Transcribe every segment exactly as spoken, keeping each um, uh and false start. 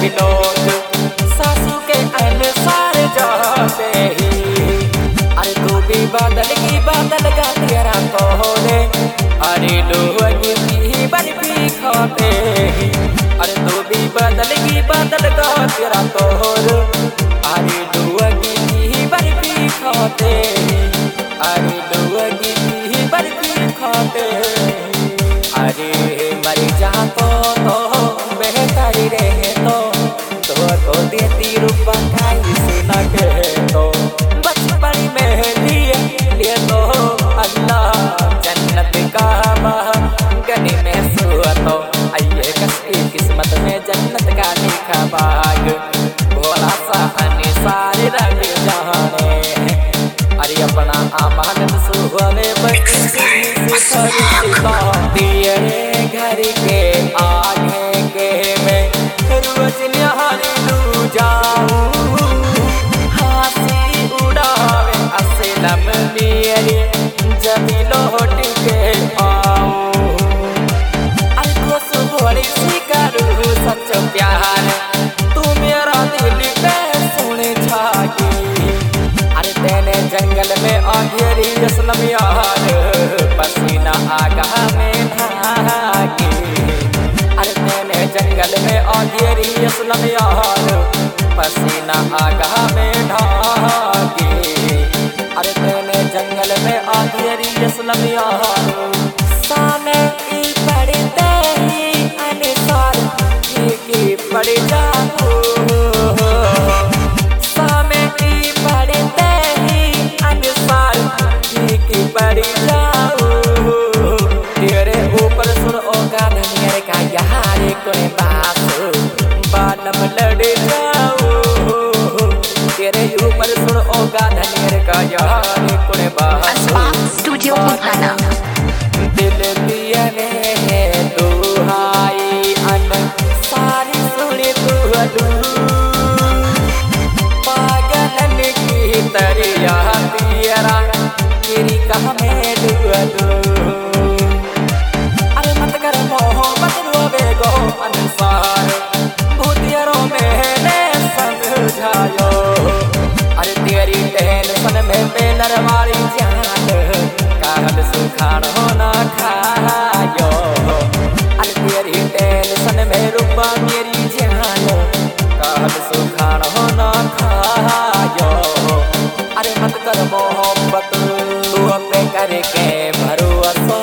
सभी लोग सासू के अनुसार जाते ही। अरे तू भी बादल की बादल का तेरा कोहरे, अरे लोग की बर्फी खाते ही। अरे तू भी बादल की बादल का तेरा कोहरे, अरे लोग की बर्फी खाते ही। अरे लोग की बर्फी खाते ही। अरे मर जा तो बेहतर रहे तो तो को देती रूपा खाई से न कहे तो बचपन में लिए लिए तो अल्लाह जन्नत का गली में सुआ तो आइए कसकी किस्मत में जन्नत का लिखा बाग भोला सा सारे रंग जाने। अरे अपना आमान सुबह में तेरे घर के आगे के मैं रोज निहारी लू जाऊं, हंसी उड़ावे असलम मेरे जब लौट के आऊं। अल्को सुबह सी करूँ सच प्यार तू मेरा दिल पे सुन छागी। अरे तेने जंगल में आघेरी असलम यार पसीना आगा में भागी। अरे तेने जंगल में आघेरी असलम यार पसीना आगा में ढागी। अरे तेने जंगल में आघेरी असलम यार सामने की पड़ते ही अनुसार की पड़ जाओ। पड़ जाओ तेरे ऊपर सुन ओ गाधनियर का यार कोई बात बालम लड़ जाओ। तेरे ऊपर सुन ओ गाधनियर का यार कोई बात स्टूडियो मुहाना दिल दिया ने दुहाई अन सारी सुनी तू पागलन की तरिया तेरा तेरी कहा में डूबो। अरे मत कर मोहब्बत रोवे गो अनुसार भूतियरों में ने समझायो। अरे तेरी टेंशन में बेलर वाली जान काहल सुखान होना खायो। अरे तेरी टेंशन में रूपा मेरी जान काहल सुखान होना खायो। अरे मत कर मोहब्बत करके भरोसो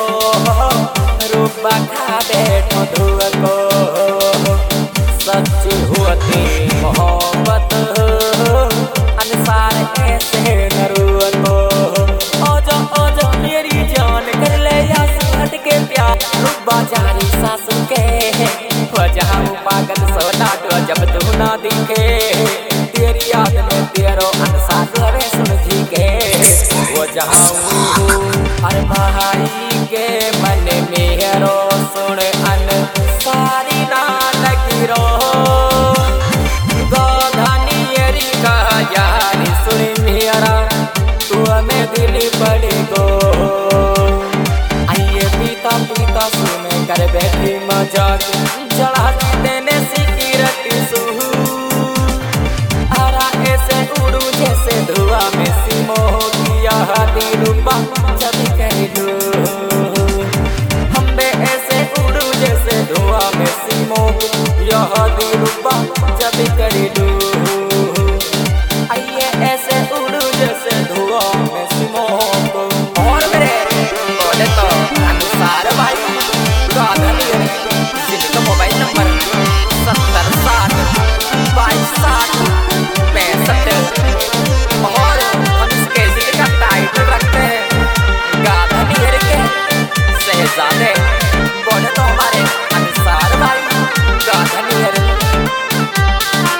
रूपा खा बैठो धुआ को सच्ची होती मोहब्बत अनुसार ऐसे नरुआ को। ओ जो ओ जो मेरी जान कर ले या हट के प्यार रूपा जारी सासू के हो जाऊं पागल सोना तो जब तू ना दिखे। तेरी याद में तेरो अनुसार रे सुन जी के हो जाऊं। अरे भाई के मन में रो सुन अन सारी ना लगी रो गोधानियरी का यार सुन मेरा तू हमें दिल पड़े गो। आइए पीता पीता सुन कर बैठी मजाक जला देने सिगरेट सुहू। अरा ऐसे उड़ू जैसे धुआं में सिमो रूपा जब कर लो हम बे ऐसे उड़ू जैसे धुआं में सिमो यह रूपा जब कर लो। आइए ऐसे उड़ू जैसे धुआं में सिमो को। और मेरे बोले तो अनुसार भाई गाधनियर जिनका मोबाइल नंबर सत्तर साठ बाईस साठ पैंसठ और हम इसके जिले का टाइटल रखते हैं गाधनियर के शहजादे। बोले तो हमारे अनुसार भाई गाधनियर।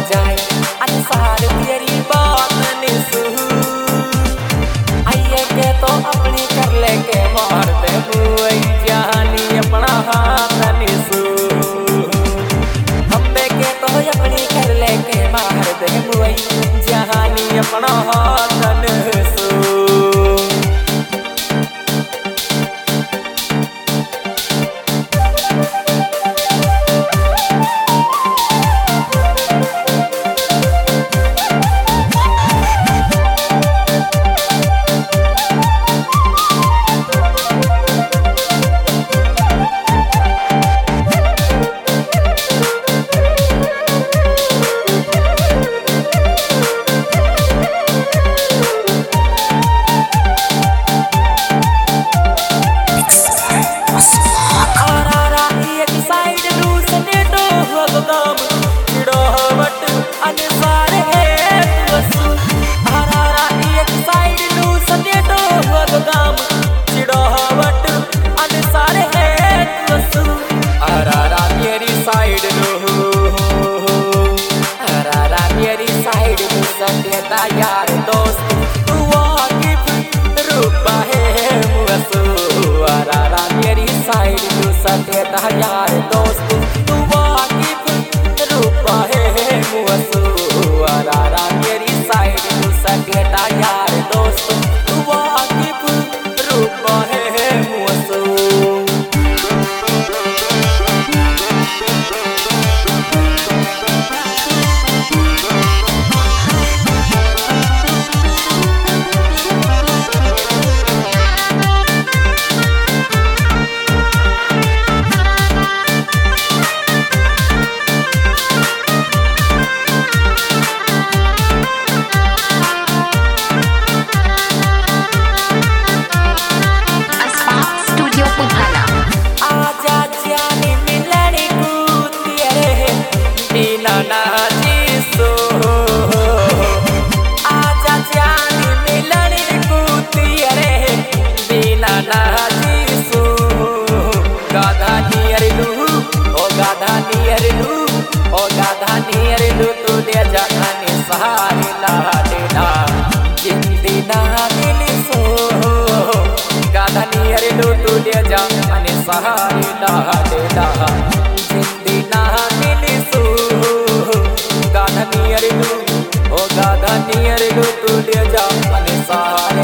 जाए अनुसार तेरी बात निसू आइए के तो अपनी कर ले के मार दे हुए जानी अपना हाथ निसू अम्बे के तो अपनी कर ले के मार दे हुए जानी अपना हाथ निसू यार दोस्त तू वाकिफ रूपा है मुसू अरारा मेरी साइड तू सटेता यार दोस्त तू वाकिफ रूपा है मुसू अरारा मेरी साइड तू सटेता यार दोस्त तू वाकिफ रूपा है मुसू सहारे लाडेला जिंदी ना मिली सो गाधा नियर लो तू ले जा अने सहारे लाडेला जिंदी ना मिली सो गाधा नियर लो ओ गाधा नियर लो तू ले जा अने सहारे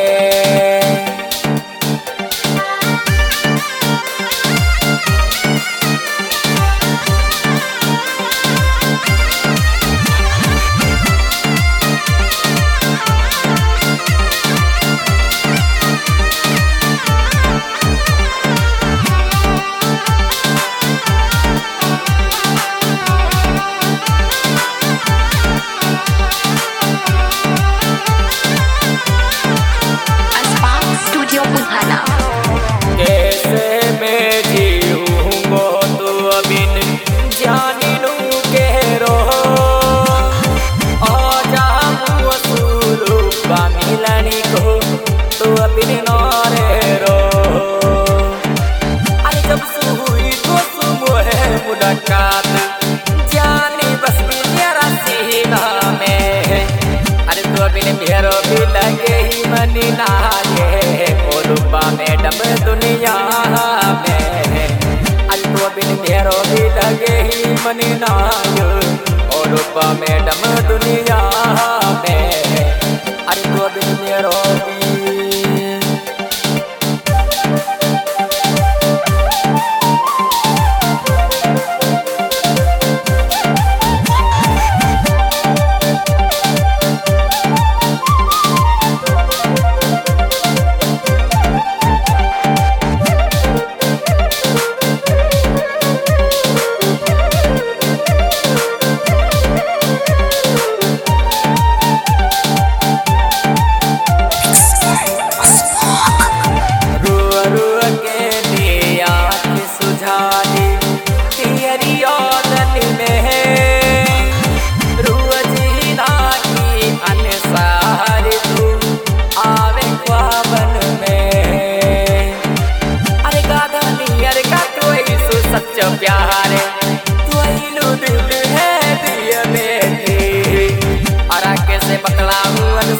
जानी बस मेरा सीना में अरे तो बिन मेरो भी लगे ही मनी नाये ओलुपा मैडम दुनिया में अरे तो बिन मेरो भी लगे ही मनी नाये ओलुपा मैडम दुनिया में अरे तो बिन मेरो भी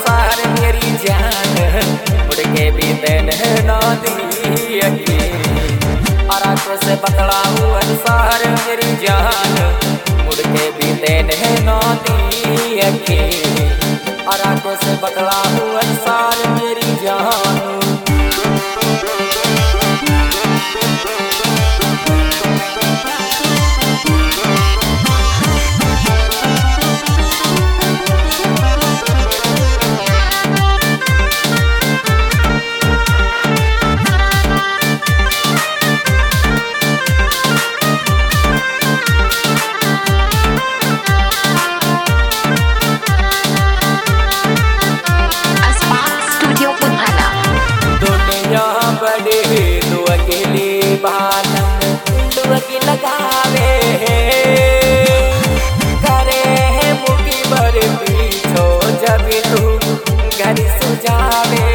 अनुसार मेरी जान मुड़ के भी तेन ना दी और आंखों से बतलाऊं अनुसार मेरी जान मुड़ के भी तेन ना दी और आंखों से बतलाऊं अनुसार मेरी जान। बड़े तू अकेले बानम तू अकेले लगावे करे है मुकी बर पीछो जब तू घर सुझावे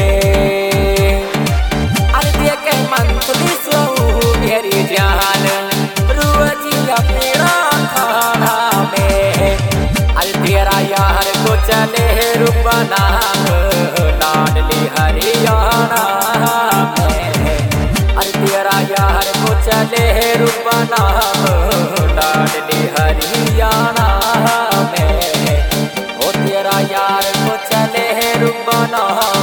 अर्दिया के मंत्री सो मेरी जान रोजी अपना खाना में तेरा यार को चले रुबना लाडली हरियाणा तेरा यार को चले रुबना लाडली हरियाणा में ओ तेरा यार को चले रुबना